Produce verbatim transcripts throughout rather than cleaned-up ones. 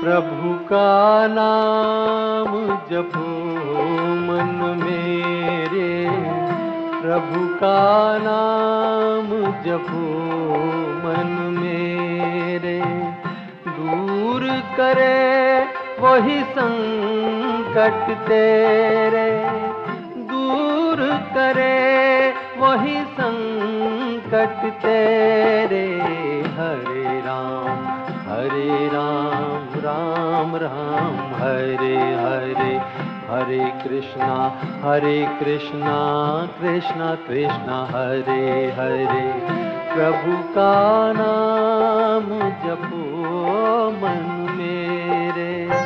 प्रभु का नाम जपो मन मेरे, प्रभु का नाम जपो मन मेरे। दूर करे वही संकट तेरे, दूर करे वही संकट तेरे। हरे राम हरे राम राम राम हरे हरे, हरे कृष्णा हरे कृष्णा कृष्णा कृष्णा हरे हरे। प्रभु का नाम जपो मन मेरे।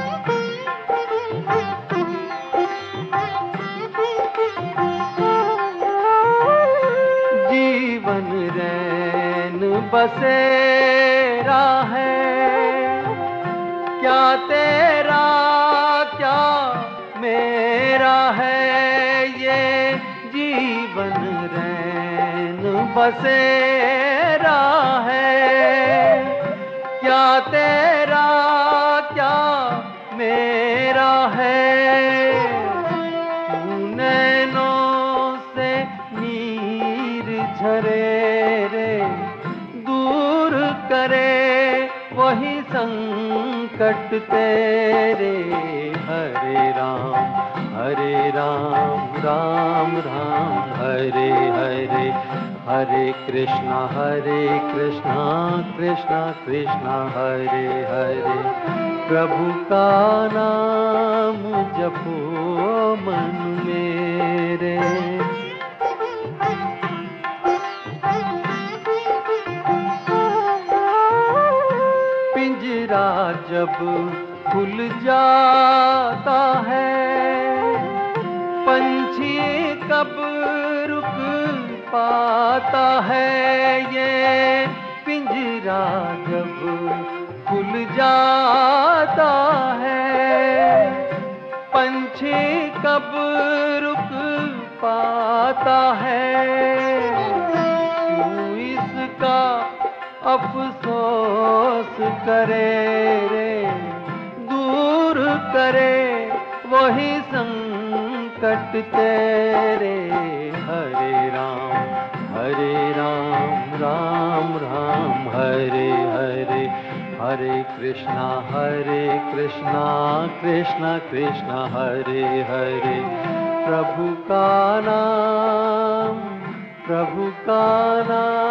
जीवन रैन बसेरा है, क्या तेरा क्या मेरा है। ये जीवन रैन बसेरा है, क्या तेरा क्या मेरा है। नैनों से नीर झरे रे, दूर करे वही संकट तेरे। हरे राम हरे राम राम राम हरे हरे, हरे कृष्णा हरे कृष्णा कृष्णा कृष्णा हरे हरे। प्रभु का नाम जपो मन मेरे। पिंजरा जब खुल जाता है, पंछी कब रुक पाता है। ये पिंजरा जब खुल जाता है, पंछी कब रुक पाता है। क्यों इसका अफसोस करे रे, दूर करे वही संकट तेरे। हरे राम हरे राम राम राम हरे हरे, हरे कृष्णा हरे कृष्णा कृष्णा कृष्णा हरे हरे। प्रभु का नाम प्रभु का नाम